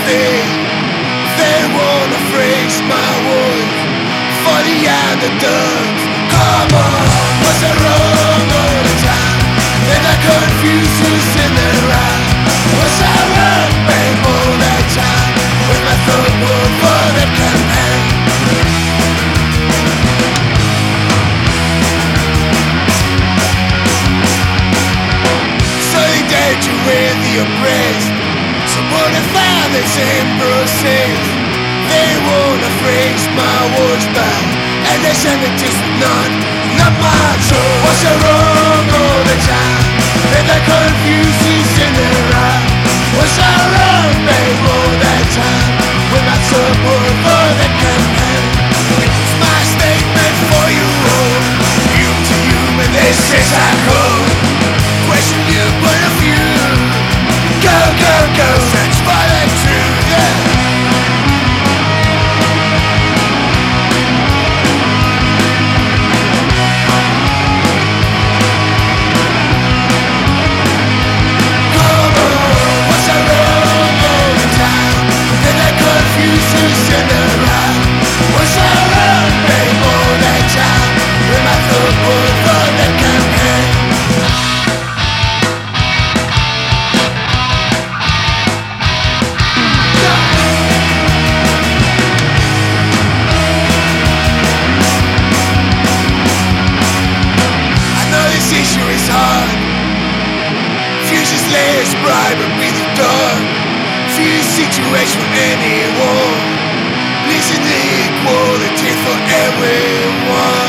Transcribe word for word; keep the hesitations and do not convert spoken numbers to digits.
thing. They wanna freeze my wood for the underdogs. Come on, was I wrong all the time? Did I confuse who's in the right? Was I wrong, babe, all that time? With my third word for the campaign. Solidarity with the oppressed. Someone have found the same process. They wanna freeze my words back, and they send it just not, not my truth. Was I wrong all the time? Did I confuse who's in the right? Was I wrong, babe, all that time? With my support for the campaign. It's my statement for you all. You to human, this is our code. Question your point of view. Go, go, go, search for the truth, yeah. Bribe and be the dog. Few situation for anyone. Listen to equality for everyone.